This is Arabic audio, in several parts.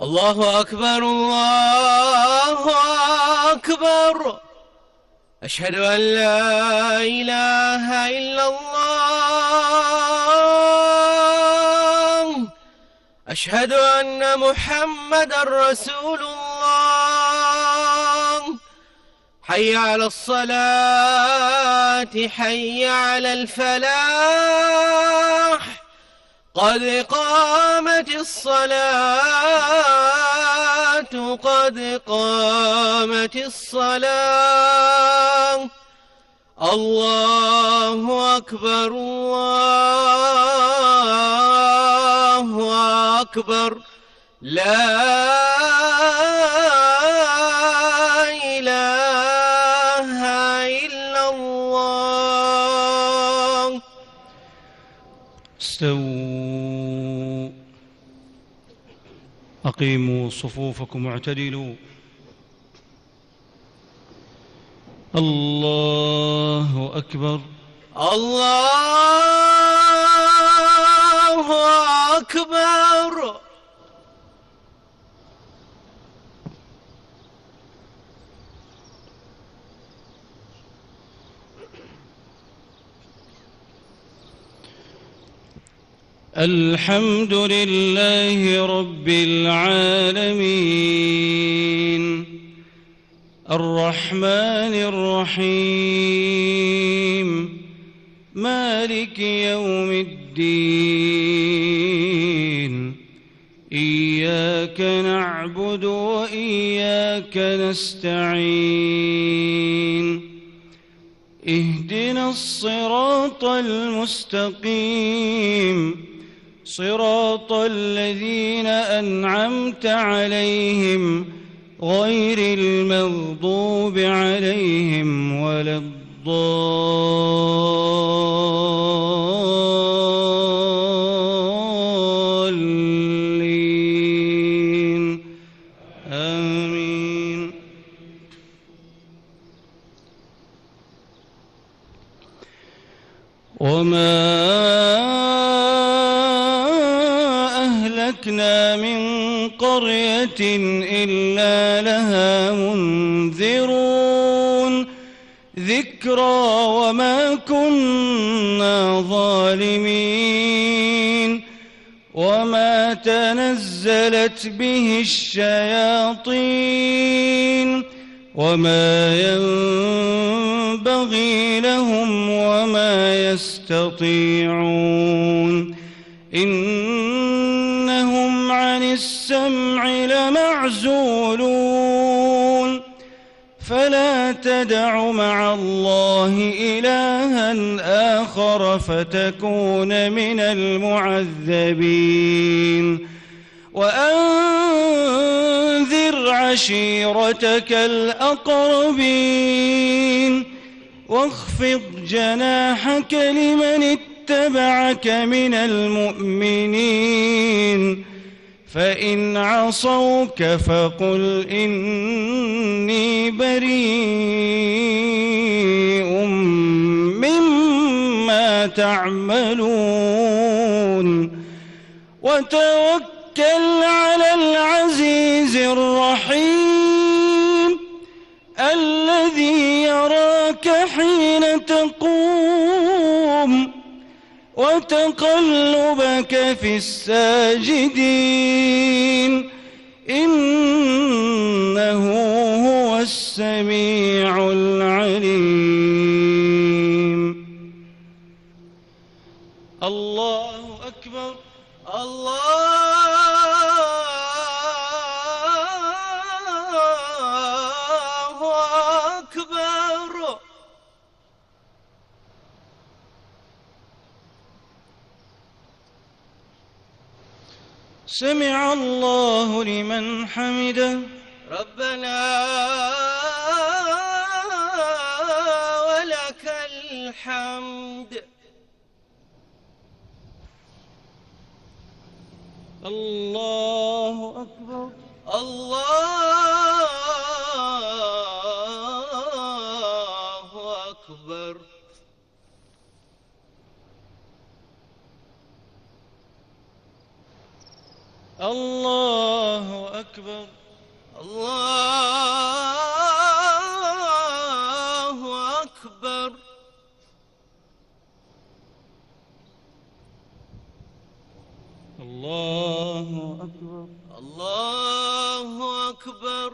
الله أكبر الله أكبر. أشهد أن لا إله إلا الله. أشهد أن محمدًا رسول الله. حي على الصلاة، حي على الفلاح، قد قامت الصلاة، قد قامت الصلاة. الله أكبر الله أكبر. لا إله إلا الله. استووا، أقيموا صفوفكم واعتدلوا. الله أكبر الله أكبر. الحمد لله رب العالمين، الرحمن الرحيم، مالك يوم الدين. إياك نعبد وإياك نستعين. اهدنا الصراط المستقيم، صراط الذين أنعمت عليهم غير المغضوب عليهم ولا الضالين. آمين. وما أهلكنا من قرية إلا لها منذرون، ذكرى وما كنا ظالمين. وما تنزلت به الشياطين وما ينبغي لهم وما يستطيعون. إنهم عن السمع لمعزولون. فلا تدع مع الله إلها آخر فتكون من المعذبين. وأنذر عشيرتك الأقربين. واخفض جناحك لمن اتبعك من المؤمنين. فإن عصوك فقل إني بريء مما تعملون. وتوكل على العزيز الرحيم الذي يراك حين تقوم وتقلبك في الساجدين، إنه هو السميع العليم. الله أكبر الله أكبر. سمع الله لمن حمده. ربنا ولك الحمد. الله أكبر الله أكبر. الله أكبر. الله أكبر. الله أكبر. الله أكبر.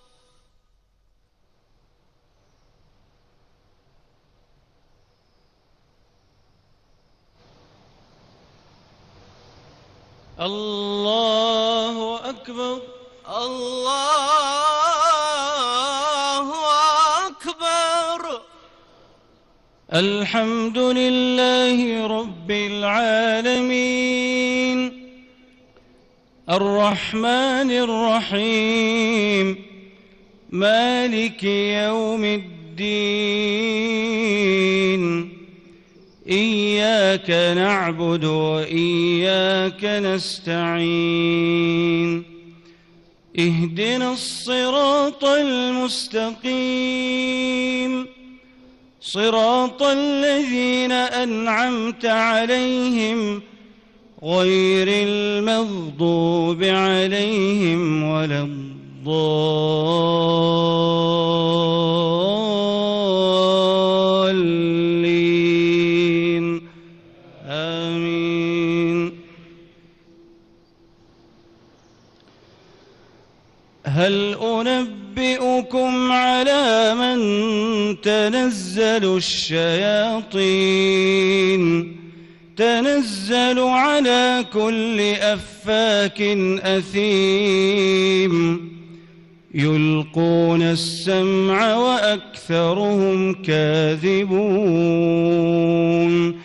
الله أكبر. الله أكبر. الحمد لله رب العالمين الرحمن الرحيم مالك يوم الدين إياك نعبد وإياك نستعين اهدنا الصراط المستقيم صراط الذين أنعمت عليهم غير المغضوب عليهم ولا الضالين آمين. هل أنبئكم على من تنزل الشياطين تنزل على كل أفاك أثيم يلقون السمع وأكثرهم كاذبون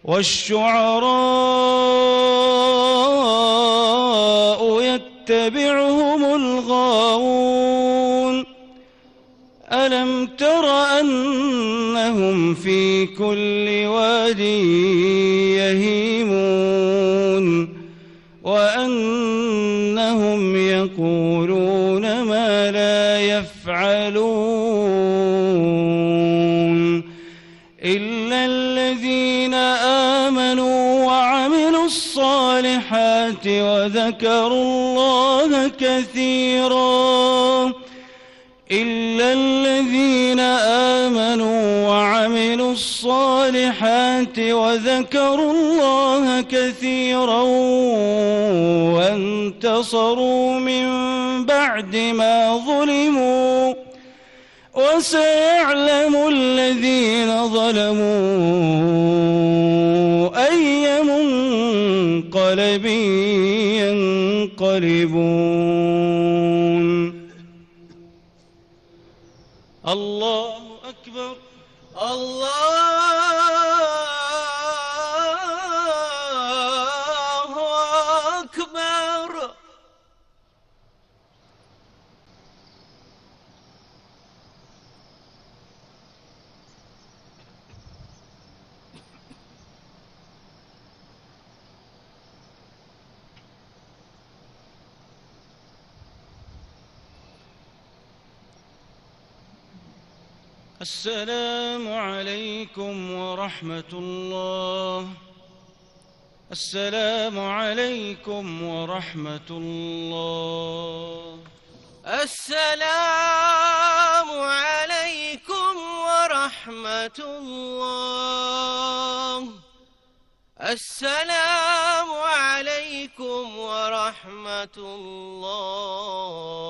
والشعراء يتبعهم الغاوون ألم تر أنهم في كل واد يهيمون وأنهم يقولون ما لا يفعلون إلا الذين آمنوا وعملوا الصالحات وذكروا الله كثيرا إلا الذين آمنوا وعملوا الصالحات وذكروا الله كثيرا وانتصروا من بعد ما ظلموا وسيعلم الذين ظلموا أي منقلب ينقلبون. الله أكبر. الله أكبر. السلام عليكم ورحمة الله. السلام عليكم ورحمة الله. السلام عليكم ورحمة الله. السلام عليكم ورحمة الله.